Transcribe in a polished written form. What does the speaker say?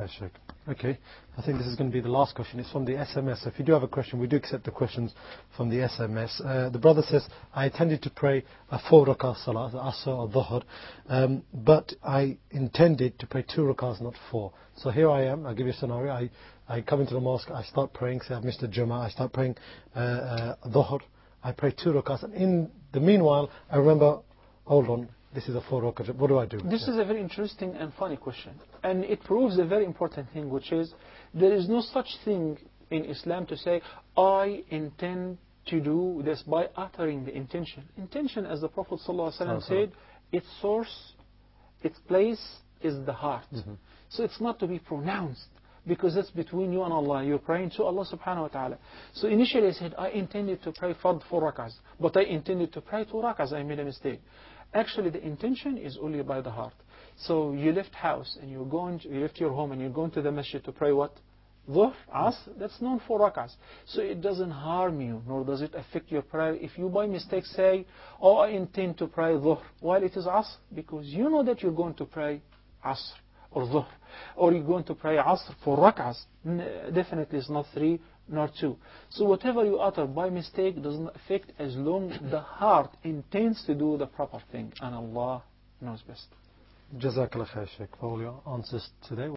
Sheikh. Okay, I think this is going to be the last question. It's from the SMS. So if you do have a question, we do accept the questions from the SMS. The brother says, I intended to pray a 4 rakah salah, the Asr or Dhuhr, but I intended to pray 2 rakahs, not 4. So here I am, I'll give you a scenario. I come into the mosque, I start praying, say I've missed a Jummah, I start praying Dhuhr, I pray 2 rakahs, and in the meanwhile, I remember, hold on, this is a 4 rakah, what do I do? This is a very interesting and funny question. And it proves a very important thing, which is, there is no such thing in Islam to say, I intend to do this by uttering the intention. Intention, as the Prophet ﷺ said, its source, its place is the heart. So it's not to be pronounced, because it's between you and Allah. You're praying to Allah subhanahu wa ta'ala. So initially I said, I intended to pray Fard 4 rakahs, but I intended to pray 2 rakahs. I made a mistake. Actually, the intention is only by the heart. So you left house and you left your home and you're going to the masjid to pray what? Dhuhr, Asr, that's known for rakahs. So it doesn't harm you, nor does it affect your prayer. If you by mistake say, oh, I intend to pray Dhuhr, while it is Asr, because you know that you're going to pray Asr or Dhuhr, or you're going to pray Asr for rakahs. Definitely it's not 3 nor 2. So whatever you utter by mistake doesn't affect, as long the heart intends to do the proper thing, and Allah knows best. Jazakallah khair, Sheikh, for all your answers today.